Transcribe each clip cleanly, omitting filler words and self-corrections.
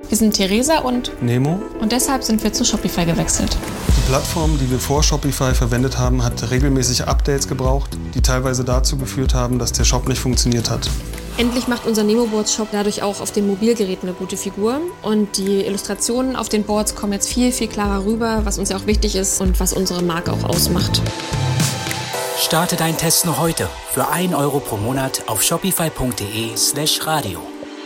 Wir sind Theresa und Nemo. Und deshalb sind wir zu Shopify gewechselt. Die Plattform, die wir vor Shopify verwendet haben, hat regelmäßig Updates gebraucht, die teilweise dazu geführt haben, dass der Shop nicht funktioniert hat. Endlich macht unser Nemo-Boards-Shop dadurch auch auf den Mobilgeräten eine gute Figur. Und die Illustrationen auf den Boards kommen jetzt viel, viel klarer rüber, was uns ja auch wichtig ist und was unsere Marke auch ausmacht. Starte deinen Test noch heute für 1 Euro pro Monat auf shopify.de/radio.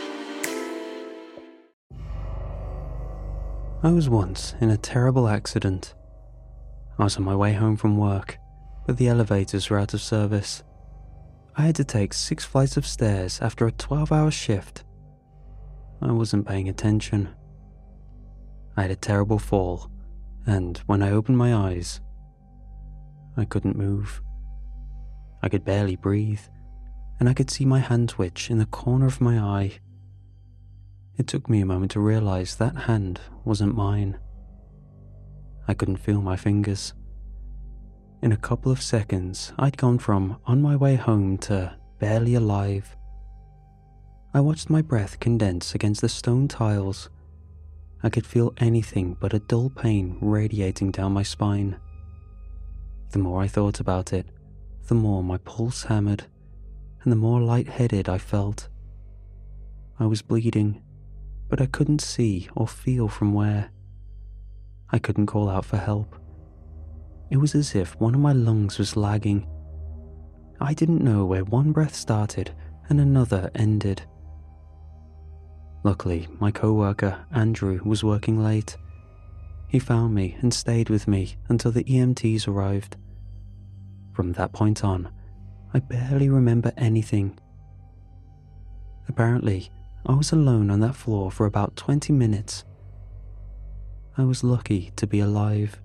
I was once in a terrible accident. I was on my way home from work, but the elevators were out of service. I had to take 6 flights of stairs after a 12-hour shift. I wasn't paying attention. I had a terrible fall, and when I opened my eyes, I couldn't move. I could barely breathe, and I could see my hand twitch in the corner of my eye. It took me a moment to realize that hand wasn't mine. I couldn't feel my fingers. In a couple of seconds, I'd gone from on my way home to barely alive. I watched my breath condense against the stone tiles. I could feel anything but a dull pain radiating down my spine. The more I thought about it, the more my pulse hammered, and the more lightheaded I felt. I was bleeding, but I couldn't see or feel from where. I couldn't call out for help. It was as if one of my lungs was lagging. I didn't know where one breath started and another ended. Luckily, my co-worker, Andrew, was working late. He found me and stayed with me until the EMTs arrived. From that point on, I barely remember anything. Apparently, I was alone on that floor for about 20 minutes. I was lucky to be alive.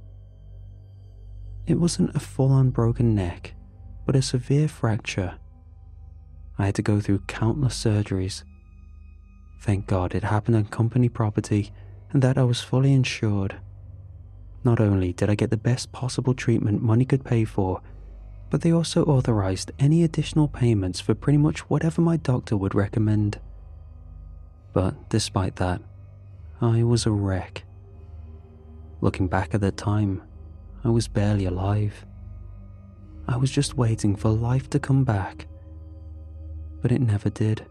It wasn't a full-on broken neck, but a severe fracture. I had to go through countless surgeries. Thank God it happened on company property and that I was fully insured. Not only did I get the best possible treatment money could pay for, but they also authorized any additional payments for pretty much whatever my doctor would recommend. But despite that, I was a wreck. Looking back at the time, I was barely alive. I was just waiting for life to come back, but it never did.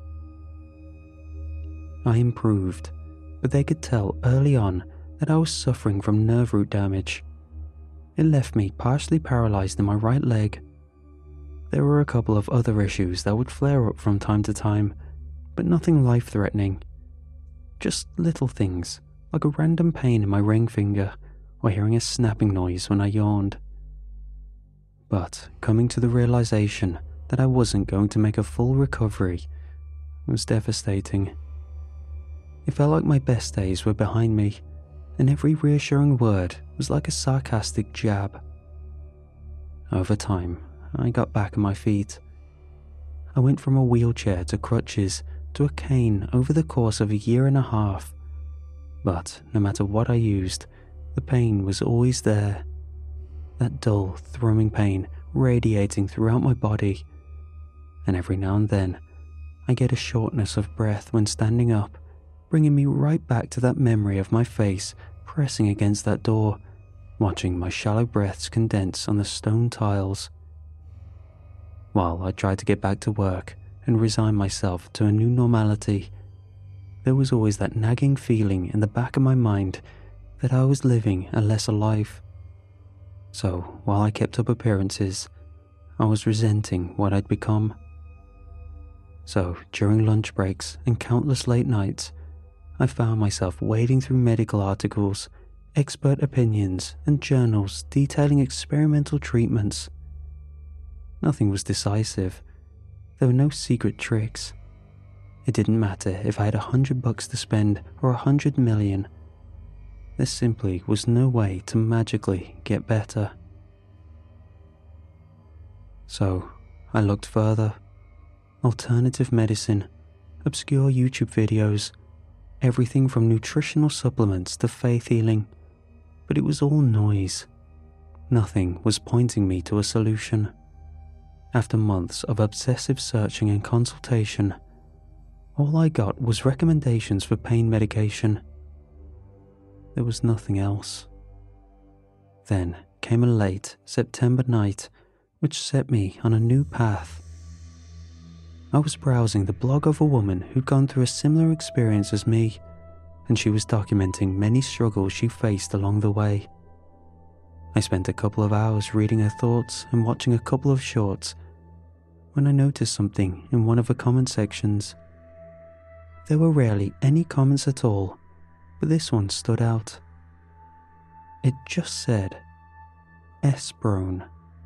I improved, but they could tell early on that I was suffering from nerve root damage. It left me partially paralyzed in my right leg. There were a couple of other issues that would flare up from time to time, but nothing life-threatening. Just little things, like a random pain in my ring finger or hearing a snapping noise when I yawned. But coming to the realization that I wasn't going to make a full recovery was devastating. It felt like my best days were behind me, and every reassuring word was like a sarcastic jab. Over time, I got back on my feet. I went from a wheelchair to crutches to a cane over the course of a year and a half. But no matter what I used, the pain was always there. That dull, thrumming pain radiating throughout my body. And every now and then, I get a shortness of breath when standing up, bringing me right back to that memory of my face pressing against that door, watching my shallow breaths condense on the stone tiles. While I tried to get back to work and resign myself to a new normality, there was always that nagging feeling in the back of my mind that I was living a lesser life. So while I kept up appearances, I was resenting what I'd become. So during lunch breaks and countless late nights, I found myself wading through medical articles, expert opinions, and journals detailing experimental treatments. Nothing was decisive. There were no secret tricks. It didn't matter if I had $100 to spend or 100 million. There simply was no way to magically get better. So I looked further. Alternative medicine, obscure YouTube videos, everything from nutritional supplements to faith healing. But it was all noise. Nothing was pointing me to a solution. After months of obsessive searching and consultation, all I got was recommendations for pain medication, there was nothing else. Then came a late September night which set me on a new path. I was browsing the blog of a woman who'd gone through a similar experience as me, and she was documenting many struggles she faced along the way. I spent a couple of hours reading her thoughts and watching a couple of shorts when I noticed something in one of the comment sections. There were rarely any comments at all, but this one stood out. It just said, Esperone.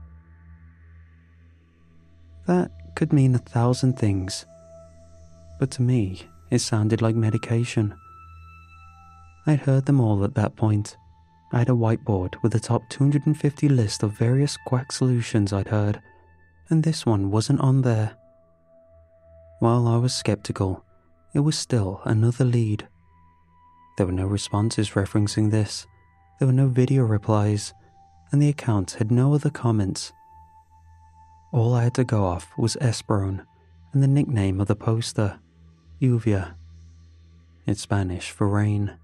That could mean 1,000 things, but to me, it sounded like medication. I'd heard them all at that point. I had a whiteboard with the top 250 list of various quack solutions I'd heard, and this one wasn't on there. While I was skeptical, it was still another lead. There were no responses referencing this, there were no video replies, and the account had no other comments. All I had to go off was Esperone and the nickname of the poster, Lluvia. It's Spanish for rain.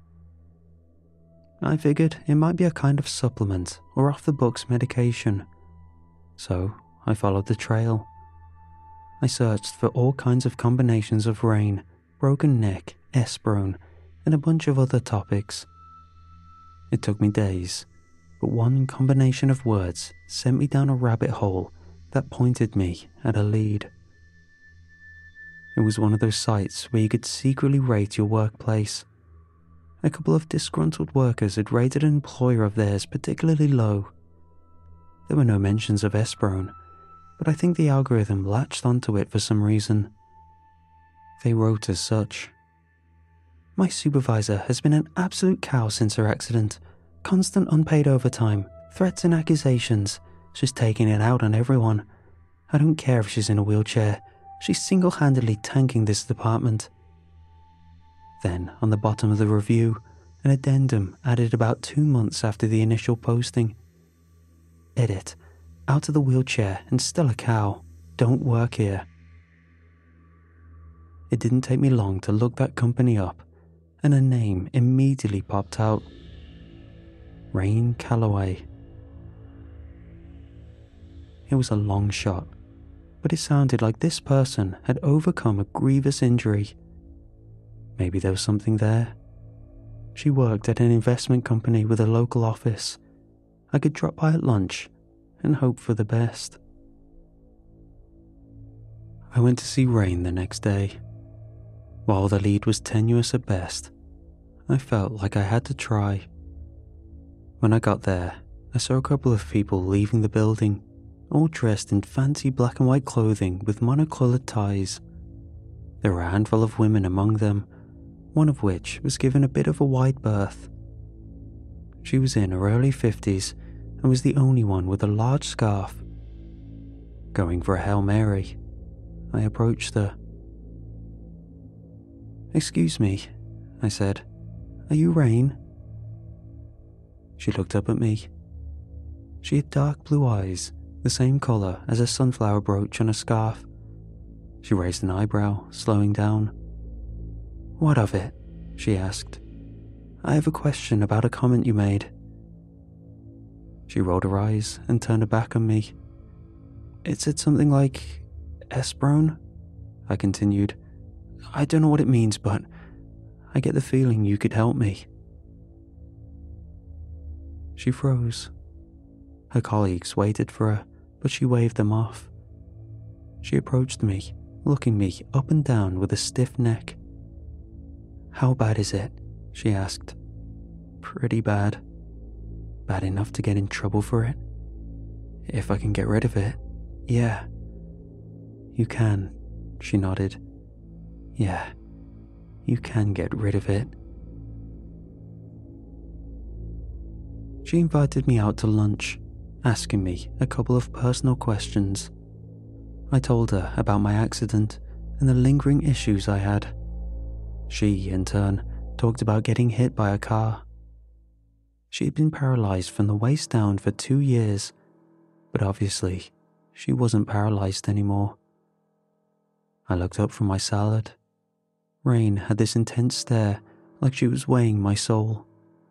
I figured it might be a kind of supplement or off-the-books medication, so I followed the trail. I searched for all kinds of combinations of rain, broken neck, Esperone, and a bunch of other topics. It took me days, but one combination of words sent me down a rabbit hole that pointed me at a lead. It was one of those sites where you could secretly rate your workplace. A couple of disgruntled workers had rated an employer of theirs particularly low. There were no mentions of Esperone, but I think the algorithm latched onto it for some reason. They wrote as such. My supervisor has been an absolute cow since her accident. Constant unpaid overtime, threats and accusations. She's taking it out on everyone. I don't care if she's in a wheelchair. She's single-handedly tanking this department. Then, on the bottom of the review, an addendum added about 2 months after the initial posting. Edit. Out of the wheelchair and still a cow. Don't work here. It didn't take me long to look that company up, and a name immediately popped out. Rain Calloway. It was a long shot, but it sounded like this person had overcome a grievous injury. Maybe there was something there. She worked at an investment company with a local office. I could drop by at lunch and hope for the best. I went to see Rain the next day. While the lead was tenuous at best, I felt like I had to try. When I got there, I saw a couple of people leaving the building, all dressed in fancy black and white clothing with monocoloured ties. There were a handful of women among them, one of which was given a bit of a wide berth. She was in her early 50s and was the only one with a large scarf. Going for a Hail Mary, I approached her. "Excuse me," I said. "Are you Rain?" She looked up at me. She had dark blue eyes, the same colour as a sunflower brooch on a scarf. She raised an eyebrow, slowing down. "What of it?" she asked. "I have a question about a comment you made." She rolled her eyes and turned her back on me. "It said something like, Esperone?" I continued. "I don't know what it means, but I get the feeling you could help me." She froze. Her colleagues waited for her, but she waved them off. She approached me, looking me up and down with a stiff neck. "How bad is it?" she asked. "Pretty bad. Bad enough to get in trouble for it? If I can get rid of it, yeah." "You can," she nodded. "Yeah, you can get rid of it." She invited me out to lunch, asking me a couple of personal questions. I told her about my accident and the lingering issues I had. She, in turn, talked about getting hit by a car. She had been paralysed from the waist down for 2 years, but obviously, she wasn't paralysed anymore. I looked up from my salad. Rain had this intense stare, like she was weighing my soul.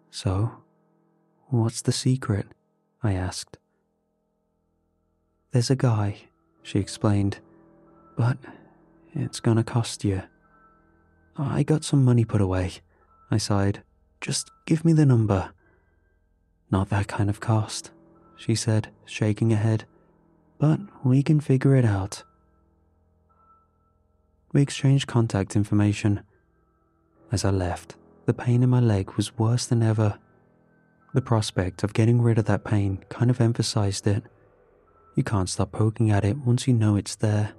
"So, what's the secret?" I asked. "There's a guy," she explained, "but it's gonna cost you." "I got some money put away," I sighed. "Just give me the number." "Not that kind of cost," she said, shaking her head, "but we can figure it out." We exchanged contact information. As I left, the pain in my leg was worse than ever. The prospect of getting rid of that pain kind of emphasized it. You can't stop poking at it once you know it's there.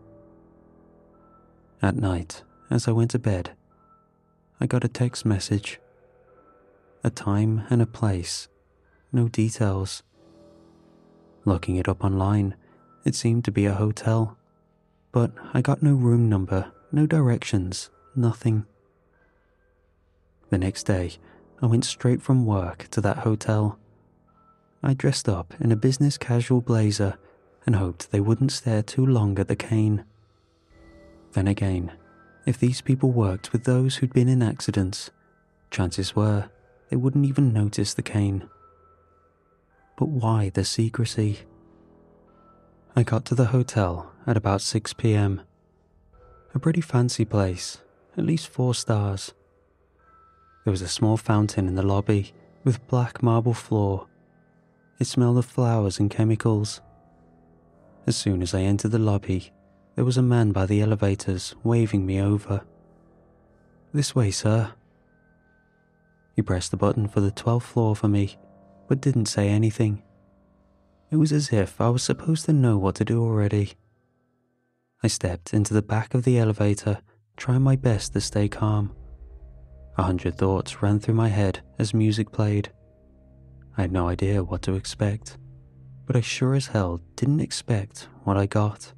At night, as I went to bed, I got a text message. A time and a place, no details. Looking it up online, it seemed to be a hotel, but I got no room number, no directions, nothing. The next day, I went straight from work to that hotel. I dressed up in a business casual blazer and hoped they wouldn't stare too long at the cane. Then again, if these people worked with those who'd been in accidents, chances were they wouldn't even notice the cane. But why the secrecy? I got to the hotel at about 6 p.m. A pretty fancy place, at least 4 stars. There was a small fountain in the lobby with black marble floor. It smelled of flowers and chemicals. As soon as I entered the lobby, there was a man by the elevators waving me over. "This way, sir." He pressed the button for the 12th floor for me, but didn't say anything. It was as if I was supposed to know what to do already. I stepped into the back of the elevator, trying my best to stay calm. 100 thoughts ran through my head as music played. I had no idea what to expect, but I sure as hell didn't expect what I got.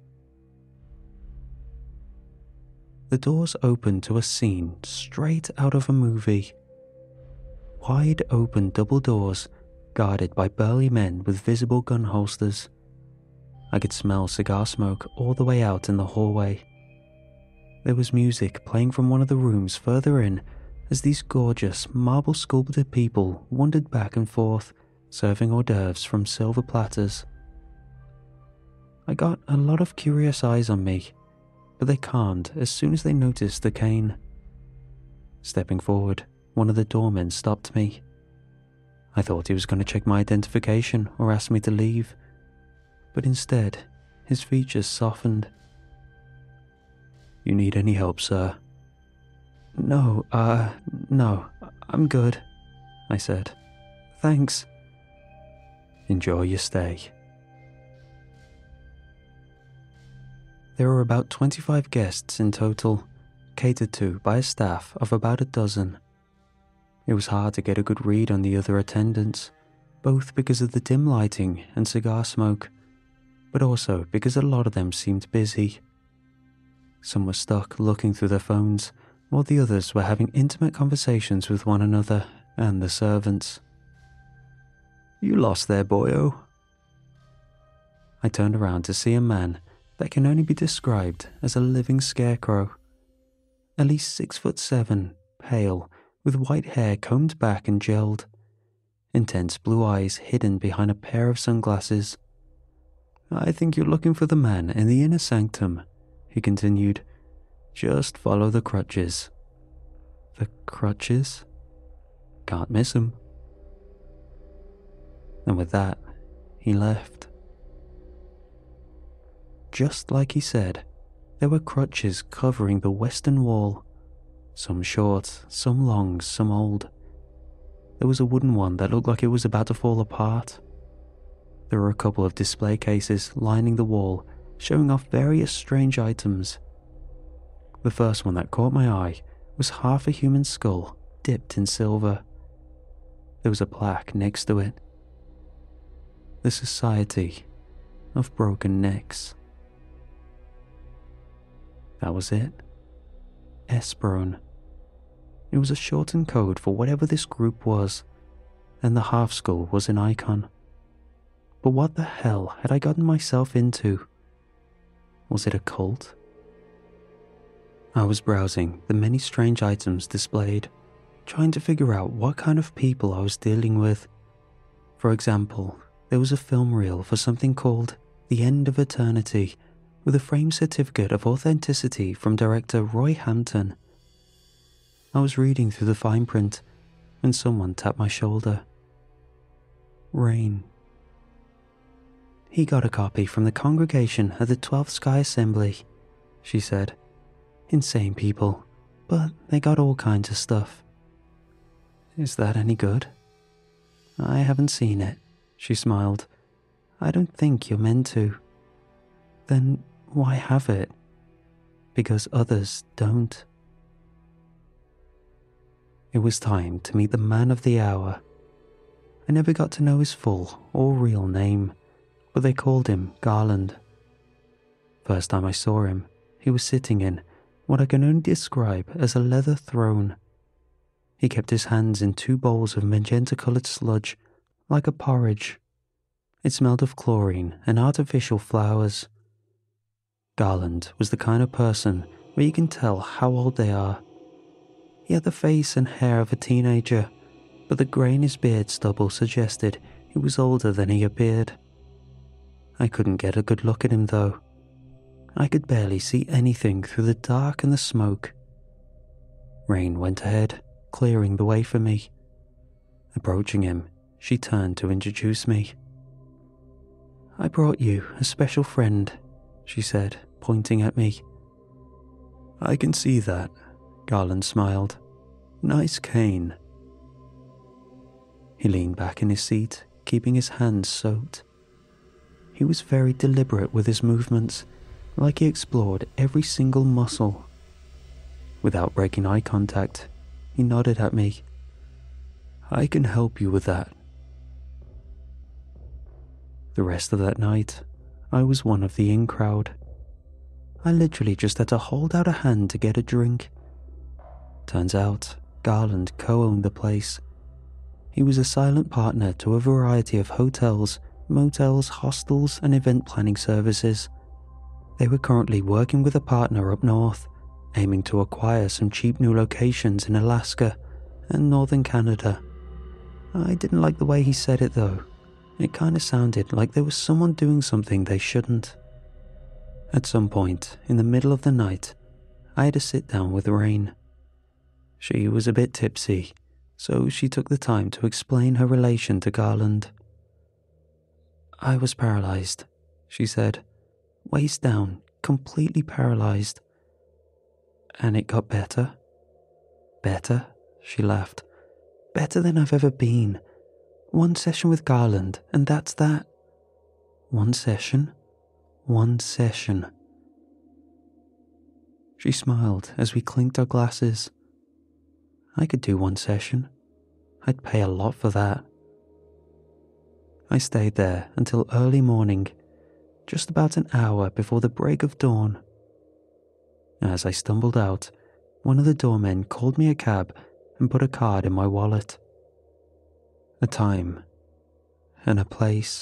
The doors opened to a scene straight out of a movie. Wide open double doors, guarded by burly men with visible gun holsters. I could smell cigar smoke all the way out in the hallway. There was music playing from one of the rooms further in as these gorgeous, marble-sculpted people wandered back and forth, serving hors d'oeuvres from silver platters. I got a lot of curious eyes on me, but they calmed as soon as they noticed the cane. Stepping forward, one of the doormen stopped me. I thought he was going to check my identification or ask me to leave, but instead, his features softened. "You need any help, sir?" No, I'm good," I said. "Thanks." "Enjoy your stay." There were about 25 guests in total, catered to by a staff of about a dozen. It was hard to get a good read on the other attendants, both because of the dim lighting and cigar smoke, but also because a lot of them seemed busy. Some were stuck looking through their phones, while the others were having intimate conversations with one another and the servants. "You lost there, boyo." I turned around to see a man that can only be described as a living scarecrow. At least 6'7", pale, with white hair combed back and gelled. Intense blue eyes hidden behind a pair of sunglasses. "I think you're looking for the man in the inner sanctum," he continued. "Just follow the crutches." "The crutches? Can't miss 'em." And with that, he left. Just like he said, there were crutches covering the western wall. Some short, some long, some old. There was a wooden one that looked like it was about to fall apart. There were a couple of display cases lining the wall, showing off various strange items. The first one that caught my eye was half a human skull dipped in silver. There was a plaque next to it. The Society of Broken Necks. That was it. Esperon. It was a shortened code for whatever this group was, and the half skull was an icon. But what the hell had I gotten myself into? Was it a cult? I was browsing the many strange items displayed, trying to figure out what kind of people I was dealing with. For example, there was a film reel for something called The End of Eternity, with a framed certificate of authenticity from director Roy Hampton. I was reading through the fine print when someone tapped my shoulder. Rain. He got a copy from the congregation at the 12th Sky Assembly, she said. Insane people, but they got all kinds of stuff. Is that any good? I haven't seen it, she smiled. I don't think you're meant to. Then why have it? Because others don't. It was time to meet the man of the hour. I never got to know his full or real name, but they called him Garland. First time I saw him, he was sitting in what I can only describe as a leather throne. He kept his hands in 2 bowls of magenta-coloured sludge, like a porridge. It smelled of chlorine and artificial flowers. Garland was the kind of person where you can tell how old they are. He had the face and hair of a teenager, but the grey in his beard stubble suggested he was older than he appeared. I couldn't get a good look at him though. I could barely see anything through the dark and the smoke. Rain went ahead, clearing the way for me. Approaching him, she turned to introduce me. I brought you a special friend, she said, pointing at me. I can see that, Garland smiled. Nice cane. He leaned back in his seat, keeping his hands soaked. He was very deliberate with his movements, like he explored every single muscle. Without breaking eye contact, he nodded at me. I can help you with that. The rest of that night, I was one of the in crowd. I literally just had to hold out a hand to get a drink. Turns out, Garland co-owned the place. He was a silent partner to a variety of hotels, motels, hostels, and event planning services. They were currently working with a partner up north, aiming to acquire some cheap new locations in Alaska and northern Canada. I didn't like the way he said it though. It kind of sounded like there was someone doing something they shouldn't. At some point, in the middle of the night, I had to sit down with Rain. She was a bit tipsy, so she took the time to explain her relation to Garland. I was paralyzed, she said, waist down, completely paralyzed. And it got better. Better, she laughed. Better than I've ever been. 1 session with Garland, and that's that. 1 session? 1 session. She smiled as we clinked our glasses. I could do 1 session. I'd pay a lot for that. I stayed there until early morning, just about an hour before the break of dawn. As I stumbled out, one of the doormen called me a cab and put a card in my wallet. A time and a place.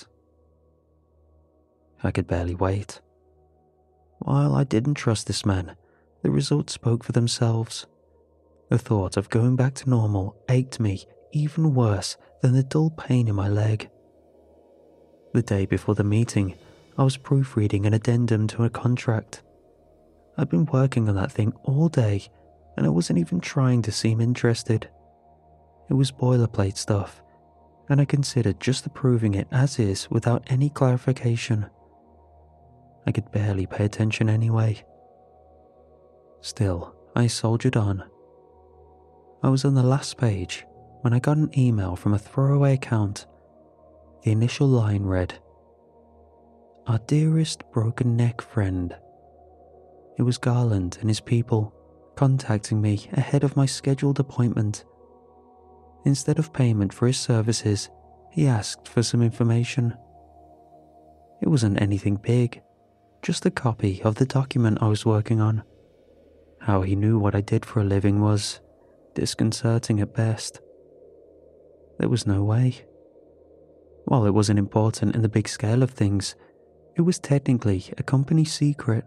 I could barely wait. While I didn't trust this man, the results spoke for themselves. The thought of going back to normal ached me even worse than the dull pain in my leg. The day before the meeting, I was proofreading an addendum to a contract. I'd been working on that thing all day, and I wasn't even trying to seem interested. It was boilerplate stuff, and I considered just approving it as is without any clarification. I could barely pay attention anyway. Still, I soldiered on. I was on the last page when I got an email from a throwaway account. The initial line read, "Our dearest broken neck friend." It was Garland and his people contacting me ahead of my scheduled appointment. Instead of payment for his services, he asked for some information. It wasn't anything big, just a copy of the document I was working on. How he knew what I did for a living was disconcerting at best. There was no way. While it wasn't important in the big scale of things, it was technically a company secret.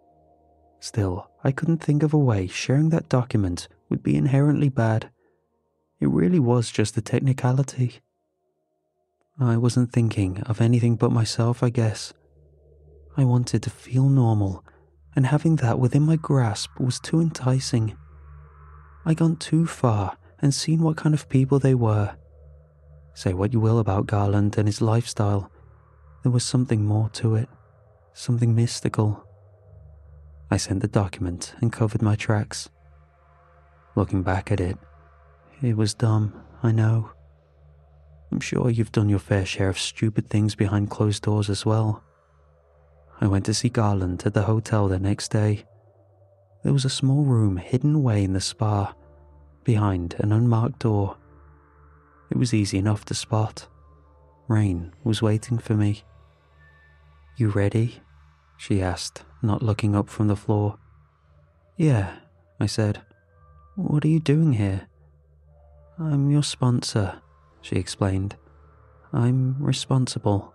Still, I couldn't think of a way sharing that document would be inherently bad. It really was just a technicality. I wasn't thinking of anything but myself, I guess. I wanted to feel normal, and having that within my grasp was too enticing. I'd gone too far and seen what kind of people they were. Say what you will about Garland and his lifestyle, there was something more to it, something mystical. I sent the document and covered my tracks. Looking back at it was dumb, I know. I'm sure you've done your fair share of stupid things behind closed doors as well. I went to see Garland at the hotel the next day. There was a small room hidden away in the spa, behind an unmarked door. It was easy enough to spot. Rain was waiting for me. "You ready?" she asked, not looking up from the floor. "Yeah," I said. "What are you doing here?" "I'm your sponsor," she explained. "I'm responsible."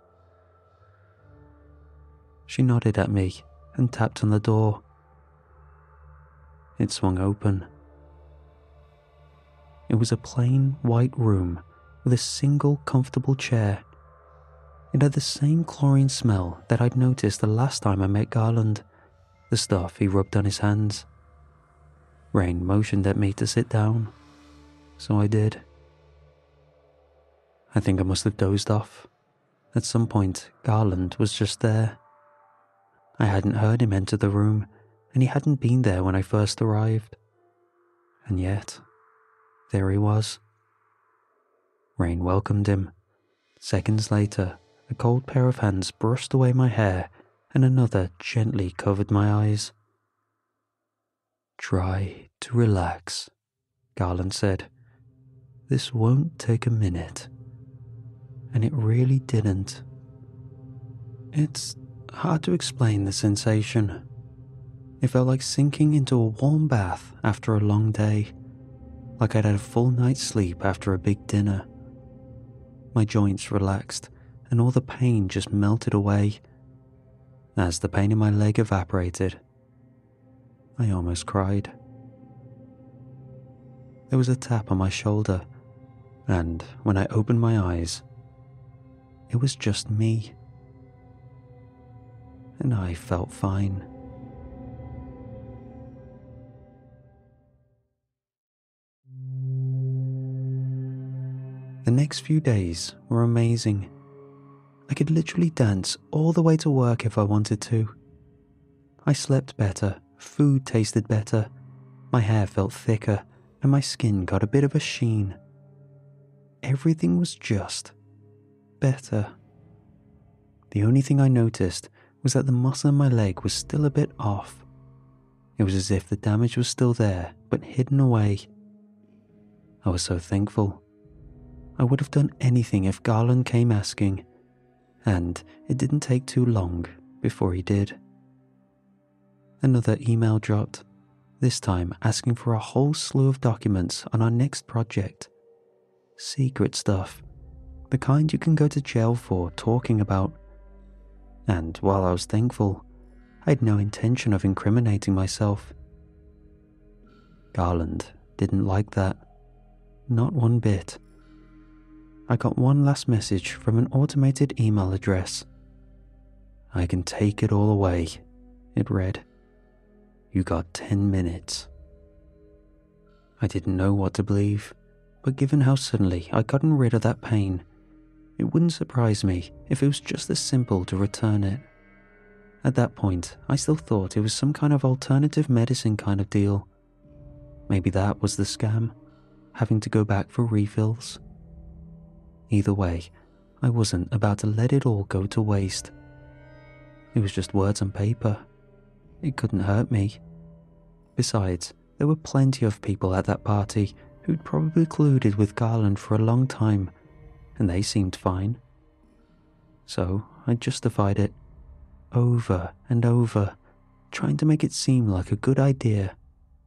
She nodded at me and tapped on the door. It swung open. It was a plain white room with a single comfortable chair. It had the same chlorine smell that I'd noticed the last time I met Garland, the stuff he rubbed on his hands. Rain motioned at me to sit down, so I did. I think I must have dozed off. At some point, Garland was just there. I hadn't heard him enter the room, and he hadn't been there when I first arrived. And yet, there he was. Rain welcomed him. Seconds later, a cold pair of hands brushed away my hair, and another gently covered my eyes. "Try to relax," Garland said. "This won't take a minute." And it really didn't. It's hard to explain the sensation. It felt like sinking into a warm bath after a long day, like I'd had a full night's sleep after a big dinner. My joints relaxed, and all the pain just melted away. As the pain in my leg evaporated, I almost cried. There was a tap on my shoulder, and when I opened my eyes, it was just me. And I felt fine. The next few days were amazing. I could literally dance all the way to work if I wanted to. I slept better, food tasted better, my hair felt thicker, and my skin got a bit of a sheen. Everything was just better. The only thing I noticed was that the muscle in my leg was still a bit off. It was as if the damage was still there, but hidden away. I was so thankful. I would have done anything if Garland came asking, and it didn't take too long before he did. Another email dropped, this time asking for a whole slew of documents on our next project. Secret stuff, the kind you can go to jail for talking about. And while I was thankful, I had no intention of incriminating myself. Garland didn't like that. Not one bit. I got one last message from an automated email address. "I can take it all away," it read. "You got 10 minutes. I didn't know what to believe, but given how suddenly I'd gotten rid of that pain, it wouldn't surprise me if it was just as simple to return it. At that point, I still thought it was some kind of alternative medicine kind of deal. Maybe that was the scam, having to go back for refills. Either way, I wasn't about to let it all go to waste. It was just words on paper. It couldn't hurt me. Besides, there were plenty of people at that party who'd probably colluded with Garland for a long time, and they seemed fine. So I justified it, over and over, trying to make it seem like a good idea.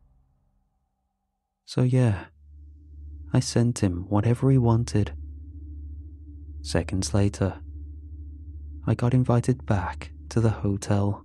So yeah, I sent him whatever he wanted. Seconds later, I got invited back to the hotel.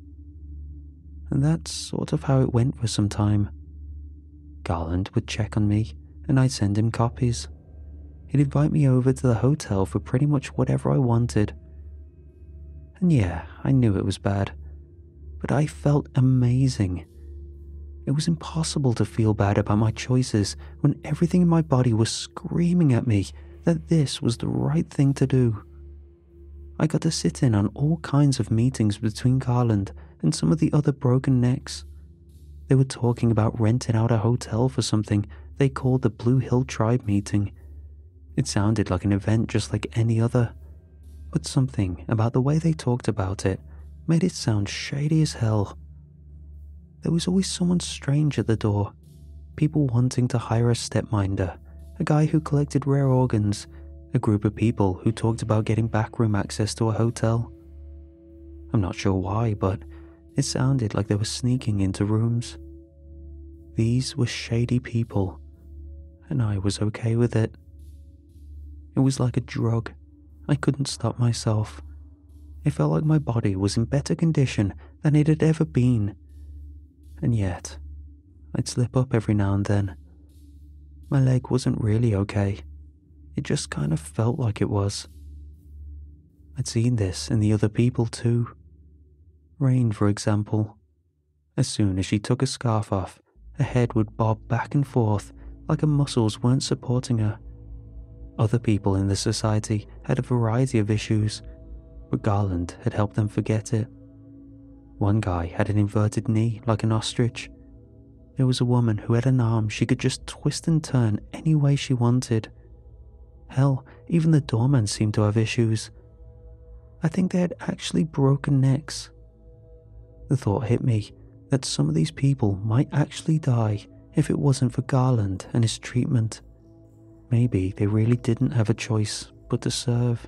And that's sort of how it went for some time. Garland would check on me and I'd send him copies. He'd invite me over to the hotel for pretty much whatever I wanted. And yeah, I knew it was bad, but I felt amazing. It was impossible to feel bad about my choices when everything in my body was screaming at me that this was the right thing to do. I got to sit in on all kinds of meetings between Garland and some of the other broken necks. They were talking about renting out a hotel for something they called the Blue Hill Tribe meeting. It sounded like an event just like any other, but something about the way they talked about it made it sound shady as hell. There was always someone strange at the door, people wanting to hire a stepminder, a guy who collected rare organs, a group of people who talked about getting backroom access to a hotel. I'm not sure why, but it sounded like they were sneaking into rooms. These were shady people, and I was okay with it. It was like a drug. I couldn't stop myself. It felt like my body was in better condition than it had ever been. And yet, I'd slip up every now and then. My leg wasn't really okay. It just kind of felt like it was. I'd seen this in the other people too. Rain, for example. As soon as she took a scarf off, her head would bob back and forth like her muscles weren't supporting her. Other people in the society had a variety of issues, but Garland had helped them forget it. One guy had an inverted knee like an ostrich. There was a woman who had an arm she could just twist and turn any way she wanted. Hell, even the doorman seemed to have issues. I think they had actually broken necks. The thought hit me that some of these people might actually die if it wasn't for Garland and his treatment. Maybe they really didn't have a choice but to serve.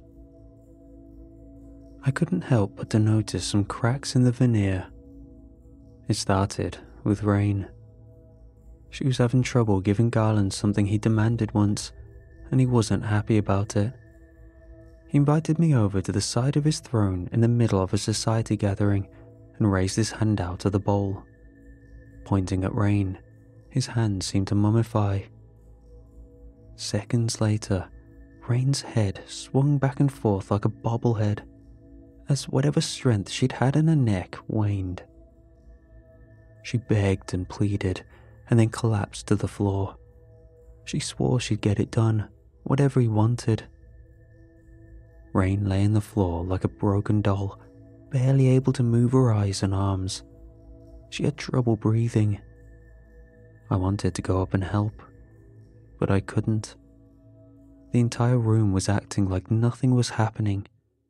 I couldn't help but to notice some cracks in the veneer. It started with Rain. She was having trouble giving Garland something he demanded once, and he wasn't happy about it. He invited me over to the side of his throne in the middle of a society gathering and raised his hand out of the bowl. Pointing at Rain, his hand seemed to mummify. Seconds later, Rain's head swung back and forth like a bobblehead, as whatever strength she'd had in her neck waned. She begged and pleaded, and then collapsed to the floor. She swore she'd get it done, whatever he wanted. Rain lay on the floor like a broken doll, barely able to move her eyes and arms. She had trouble breathing. I wanted to go up and help, but I couldn't. The entire room was acting like nothing was happening.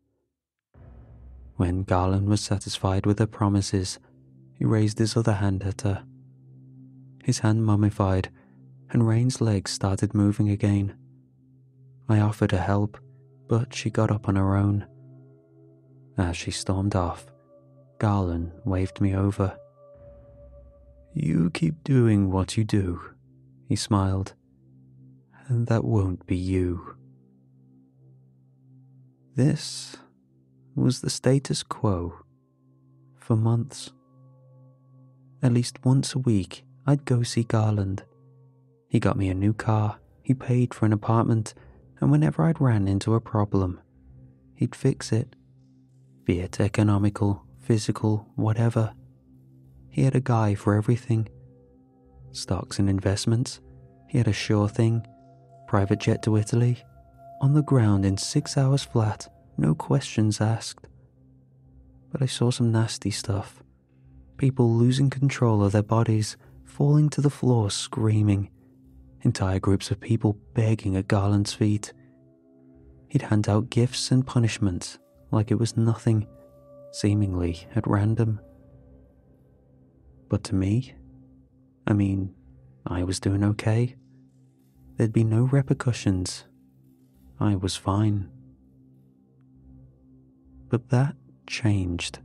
When Garland was satisfied with her promises, he raised his other hand at her. His hand mummified, and Rain's legs started moving again. I offered her help, but she got up on her own. As she stormed off, Garland waved me over. "You keep doing what you do," he smiled, "and that won't be you." This was the status quo for months. At least once a week, I'd go see Garland. He got me a new car, he paid for an apartment, and whenever I'd ran into a problem, he'd fix it. Be it economical, physical, whatever. He had a guy for everything. Stocks and investments, he had a sure thing. Private jet to Italy, on the ground in 6 hours flat, no questions asked. But I saw some nasty stuff. People losing control of their bodies, falling to the floor screaming. Entire groups of people begging at Garland's feet. He'd hand out gifts and punishments like it was nothing, seemingly at random. But to me, I was doing okay. There'd be no repercussions. I was fine. But that changed.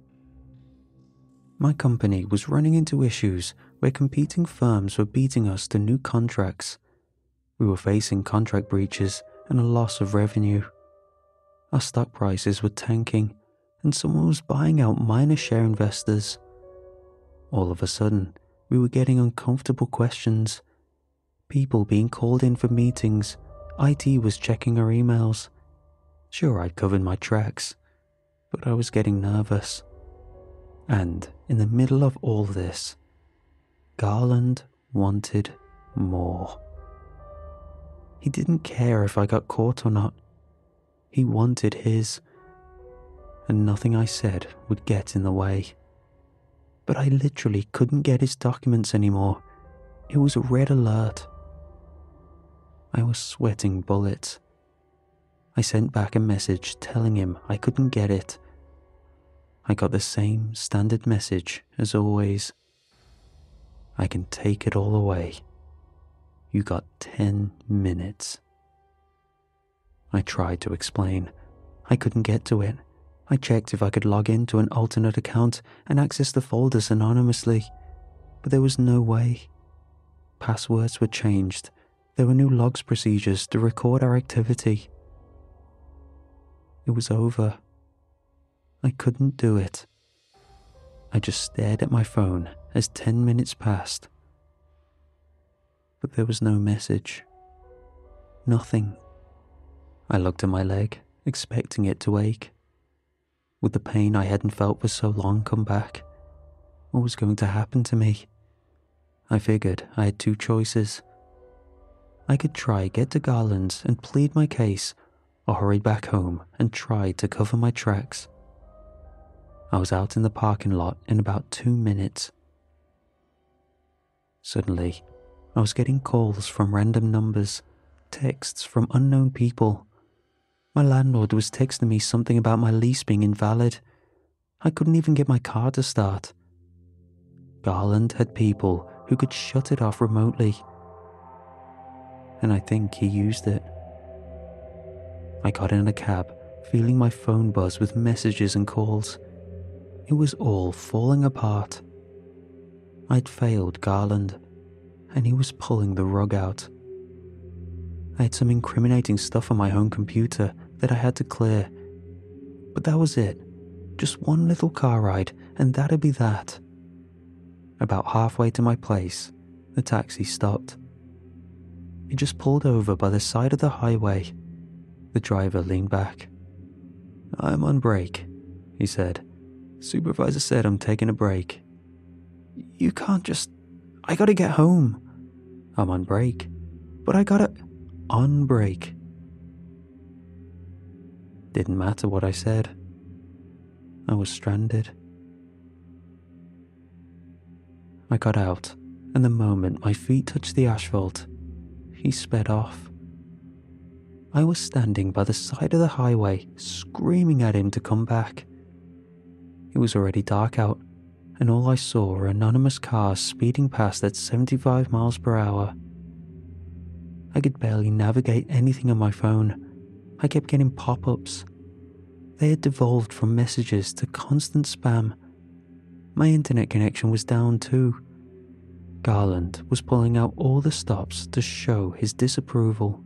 My company was running into issues where competing firms were beating us to new contracts. We were facing contract breaches and a loss of revenue. Our stock prices were tanking, and someone was buying out minor share investors. All of a sudden, we were getting uncomfortable questions. People being called in for meetings. IT was checking her emails. Sure, I'd covered my tracks, but I was getting nervous. And in the middle of all this, Garland wanted more. He didn't care if I got caught or not. He wanted his, and nothing I said would get in the way. But I literally couldn't get his documents anymore. It was a red alert. I was sweating bullets. I sent back a message telling him I couldn't get it. I got the same standard message as always. I can take it all away. You got 10 minutes. I tried to explain. I couldn't get to it. I checked if I could log into an alternate account and access the folders anonymously, but there was no way. Passwords were changed. There were new logs procedures to record our activity. It was over. I couldn't do it. I just stared at my phone as 10 minutes passed. But there was no message. Nothing. I looked at my leg, expecting it to ache. Would the pain I hadn't felt for so long come back? What was going to happen to me? I figured I had two choices. I could try get to Garland's and plead my case, or hurry back home and try to cover my tracks. I was out in the parking lot in about 2 minutes. Suddenly, I was getting calls from random numbers, texts from unknown people. My landlord was texting me something about my lease being invalid. I couldn't even get my car to start. Garland had people who could shut it off remotely, and I think he used it. I got in a cab, feeling my phone buzz with messages and calls. It was all falling apart. I'd failed Garland, and he was pulling the rug out. I had some incriminating stuff on my home computer that I had to clear, but that was it. Just one little car ride, and that'd be that. About halfway to my place, the taxi stopped. It just pulled over by the side of the highway. The driver leaned back. "I'm on break," he said. "Supervisor said I'm taking a break." "You can't just... I gotta get home." "I'm on break." "But I gotta..." "On break." Didn't matter what I said. I was stranded. I got out, and the moment my feet touched the asphalt, he sped off. I was standing by the side of the highway, screaming at him to come back. It was already dark out, and all I saw were anonymous cars speeding past at 75 miles per hour. I could barely navigate anything on my phone. I kept getting pop-ups. They had devolved from messages to constant spam. My internet connection was down too. Garland was pulling out all the stops to show his disapproval.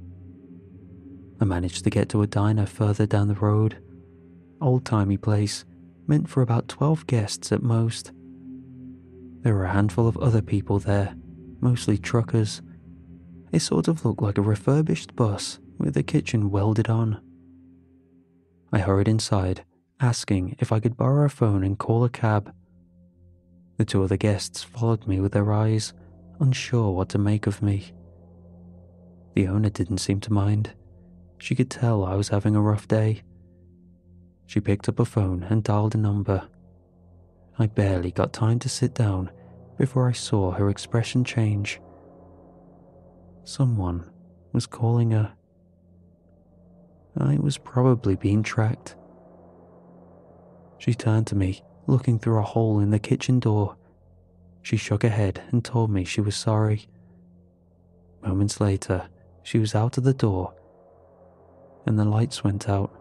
I managed to get to a diner further down the road. Old-timey place, meant for about 12 guests at most. There were a handful of other people there, mostly truckers. It sort of looked like a refurbished bus with the kitchen welded on. I hurried inside, asking if I could borrow a phone and call a cab. The two other guests followed me with their eyes, unsure what to make of me. The owner didn't seem to mind. She could tell I was having a rough day. She picked up a phone and dialed a number. I barely got time to sit down before I saw her expression change. Someone was calling her. I was probably being tracked. She turned to me, looking through a hole in the kitchen door. She shook her head and told me she was sorry. Moments later, she was out of the door, and the lights went out.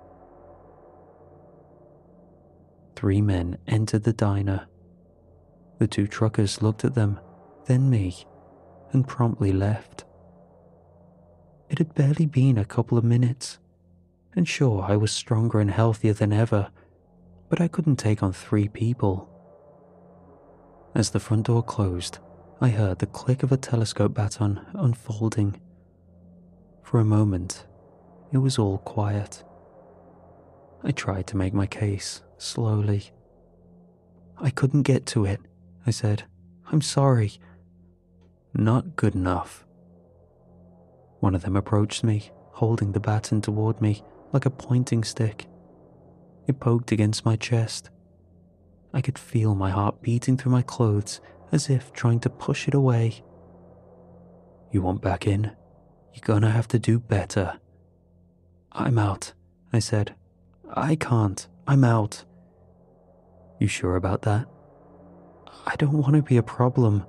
3 men entered the diner. The 2 truckers looked at them, then me, and promptly left. It had barely been a couple of minutes, and sure, I was stronger and healthier than ever, but I couldn't take on 3 people. As the front door closed, I heard the click of a telescope baton unfolding. For a moment, it was all quiet. I tried to make my case, slowly. "I couldn't get to it," I said. "I'm sorry." "Not good enough." One of them approached me, holding the baton toward me like a pointing stick. It poked against my chest. I could feel my heart beating through my clothes as if trying to push it away. "You want back in? You're gonna have to do better." "I'm out," I said. "I can't. I'm out." "You sure about that?" "I don't want to be a problem."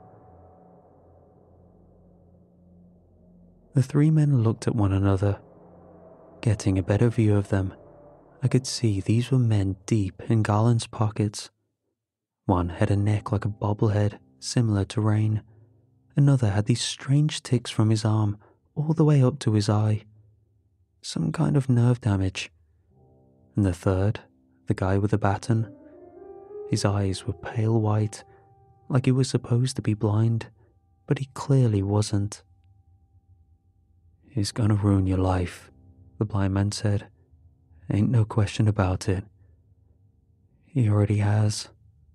The three men looked at one another. Getting a better view of them, I could see these were men deep in Garland's pockets. One had a neck like a bobblehead, similar to Rain. Another had these strange ticks from his arm all the way up to his eye. Some kind of nerve damage. And the third, the guy with the baton, his eyes were pale white, like he was supposed to be blind, but he clearly wasn't. "He's gonna ruin your life," the blind man said. "Ain't no question about it. He already has."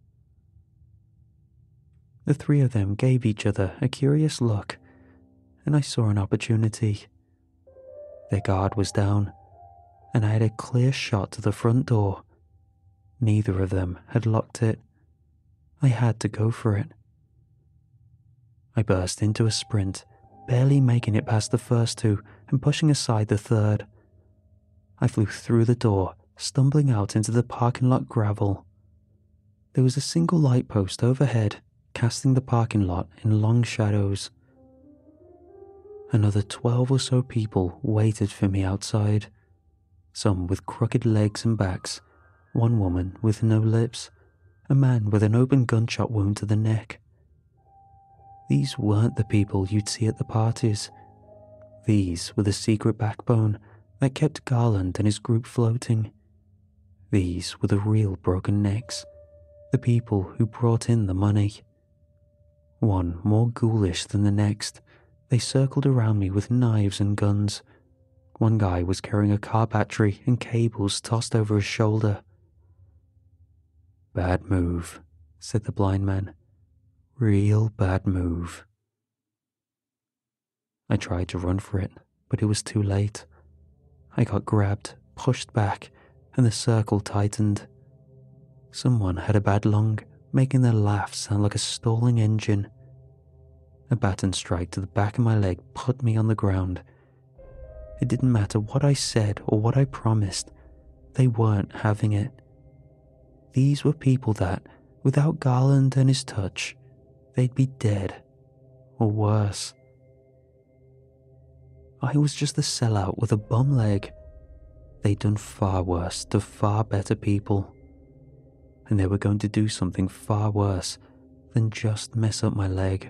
The three of them gave each other a curious look, and I saw an opportunity. Their guard was down, and I had a clear shot to the front door. Neither of them had locked it. I had to go for it. I burst into a sprint, barely making it past the first two and pushing aside the third. I flew through the door, stumbling out into the parking lot gravel. There was a single light post overhead, casting the parking lot in long shadows. Another 12 or so people waited for me outside, some with crooked legs and backs, one woman with no lips, a man with an open gunshot wound to the neck. These weren't the people you'd see at the parties. These were the secret backbone that kept Garland and his group floating. These were the real broken necks, the people who brought in the money. One more ghoulish than the next, they circled around me with knives and guns. One guy was carrying a car battery and cables tossed over his shoulder. "Bad move," said the blind man. "Real bad move." I tried to run for it, but it was too late. I got grabbed, pushed back, and the circle tightened. Someone had a bad lung, making their laugh sound like a stalling engine. A baton strike to the back of my leg put me on the ground. It didn't matter what I said or what I promised. They weren't having it. These were people that, without Garland and his touch, they'd be dead, or worse. I was just a sellout with a bum leg. They'd done far worse to far better people. And they were going to do something far worse than just mess up my leg.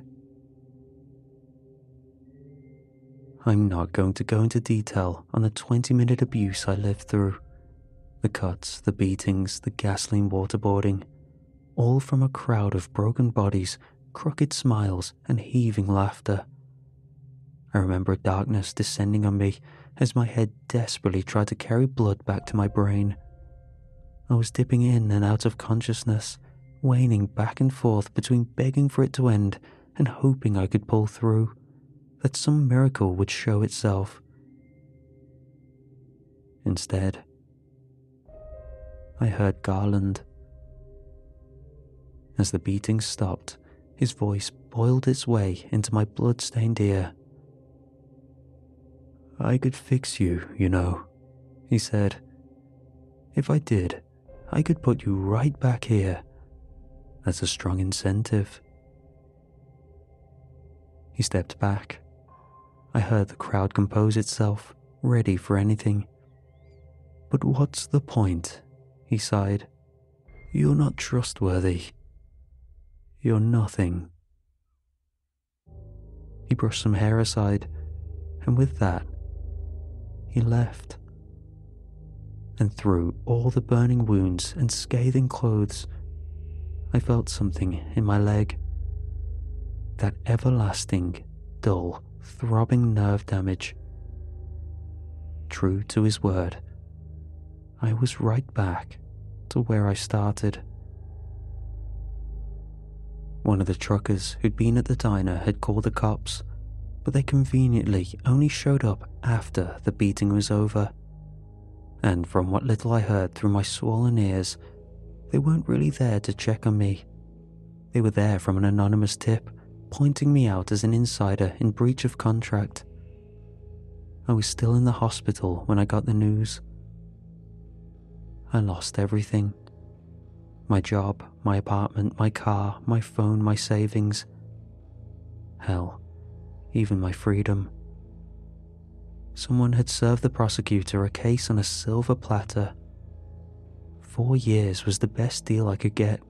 I'm not going to go into detail on the 20-minute abuse I lived through. The cuts, the beatings, the gasoline waterboarding, all from a crowd of broken bodies, crooked smiles, and heaving laughter. I remember darkness descending on me as my head desperately tried to carry blood back to my brain. I was dipping in and out of consciousness, waning back and forth between begging for it to end and hoping I could pull through, that some miracle would show itself. Instead, I heard Garland. As the beating stopped, his voice boiled its way into my blood-stained ear. "I could fix you, you know," he said. "If I did, I could put you right back here. That's a strong incentive." He stepped back. I heard the crowd compose itself, ready for anything. "But what's the point?" he sighed. "You're not trustworthy. You're nothing." He brushed some hair aside, and with that, he left. And through all the burning wounds and scathing clothes, I felt something in my leg. that everlasting, dull, throbbing nerve damage. True to his word, I was right back to where I started. One of the truckers who'd been at the diner had called the cops, but they conveniently only showed up after the beating was over. And from what little I heard through my swollen ears, they weren't really there to check on me. They were there from an anonymous tip, pointing me out as an insider in breach of contract. I was still in the hospital when I got the news. I lost everything. My job, my apartment, my car, my phone, my savings. Hell, even my freedom. Someone had served the prosecutor a case on a silver platter. 4 years was the best deal I could get.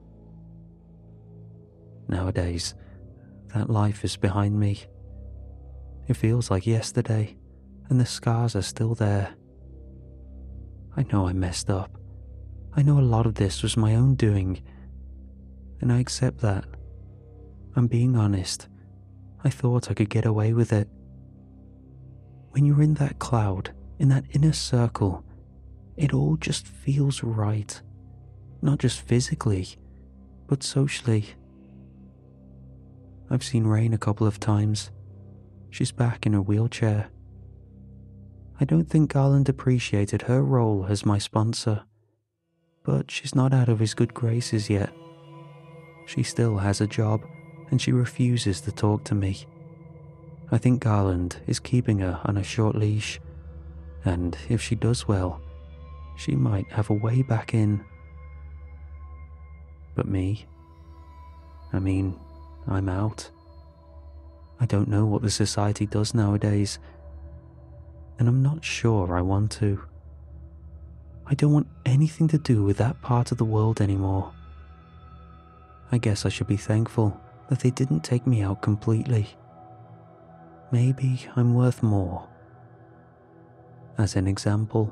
Nowadays, that life is behind me. It feels like yesterday, and the scars are still there. I know I messed up. I know a lot of this was my own doing, and I accept that. I'm being honest. I thought I could get away with it. When you're in that cloud, in that inner circle, it all just feels right. Not just physically, but socially. I've seen Rain a couple of times. She's back in her wheelchair. I don't think Garland appreciated her role as my sponsor, but she's not out of his good graces yet. She still has a job, and she refuses to talk to me. I think Garland is keeping her on a short leash, and if she does well, she might have a way back in. But me? I'm out. I don't know what the society does nowadays, and I'm not sure I want to. I don't want anything to do with that part of the world anymore. I guess I should be thankful that they didn't take me out completely. Maybe I'm worth more. As an example.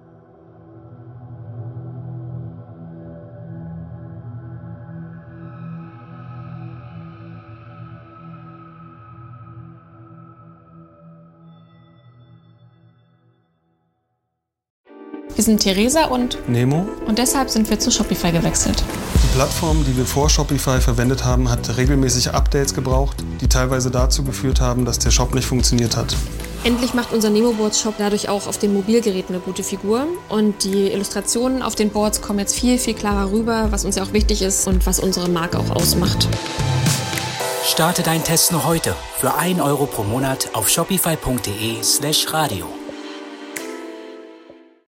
Wir sind Theresa und Nemo. Und deshalb sind wir zu Shopify gewechselt. Die Plattform, die wir vor Shopify verwendet haben, hat regelmäßig Updates gebraucht, die teilweise dazu geführt haben, dass der Shop nicht funktioniert hat. Endlich macht unser Nemo-Boards-Shop dadurch auch auf den Mobilgeräten eine gute Figur. Und die Illustrationen auf den Boards kommen jetzt viel, viel klarer rüber, was uns ja auch wichtig ist und was unsere Marke auch ausmacht. Starte deinen Test noch heute für 1 € pro Monat auf shopify.de/radio.